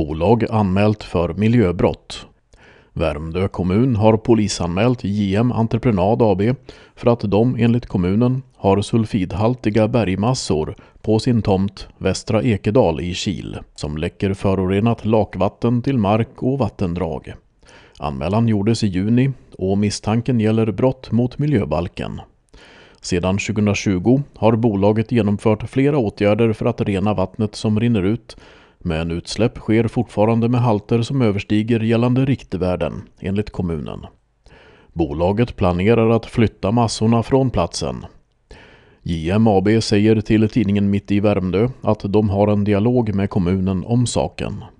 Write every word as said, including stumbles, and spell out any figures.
Bolag anmält för miljöbrott. Värmdö kommun har polisanmält J M Entreprenad A B för att de enligt kommunen har sulfidhaltiga bergmassor på sin tomt Västra Ekedal i Kil som läcker förorenat lakvatten till mark och vattendrag. Anmälan gjordes i juni och misstanken gäller brott mot miljöbalken. Sedan tjugohundratjugo har bolaget genomfört flera åtgärder för att rena vattnet som rinner ut, men utsläpp sker fortfarande med halter som överstiger gällande riktvärden, enligt kommunen. Bolaget planerar att flytta massorna från platsen. J M A B säger till tidningen Mitt i Värmdö att de har en dialog med kommunen om saken.